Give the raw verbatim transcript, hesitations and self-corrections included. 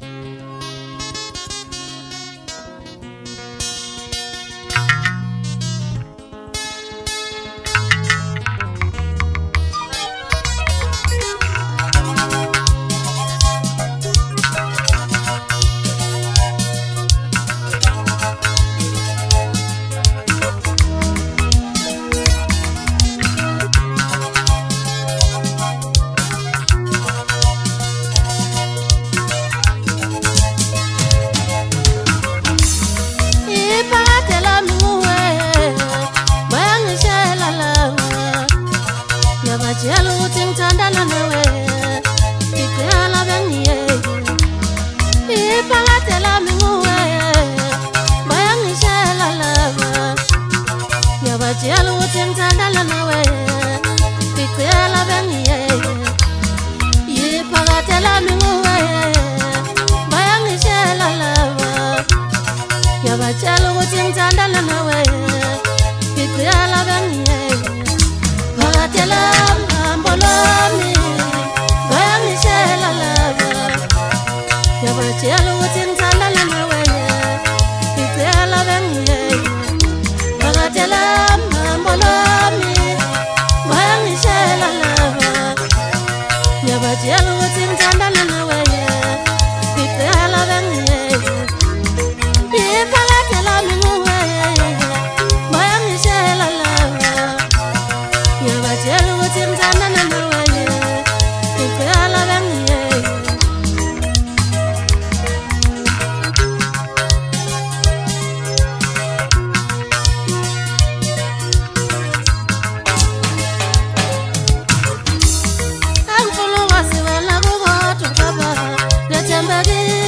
Yellow ting tandala nawe, ikela benye. Ipalatela minguwe, bayang ishela lava. Yabaji yellow ting tandala nawe, ikela benye. Ipalatela minguwe, bayang ishela lava. Yabaji yellow ting tandala nawe, ikela benye. Palatela Bolami, bayang ishela lava. Yabachelo utingzala nawe, ikela benye. Palatela bolami, bayang ishela lava. Yabachelo utingzala nawe, ikela benye. Palatela minguwe, bayang ishela lava. Yabachelo utingzala nawe, ikela benye. Angolo wasiwela kugoto baba, nechembagi.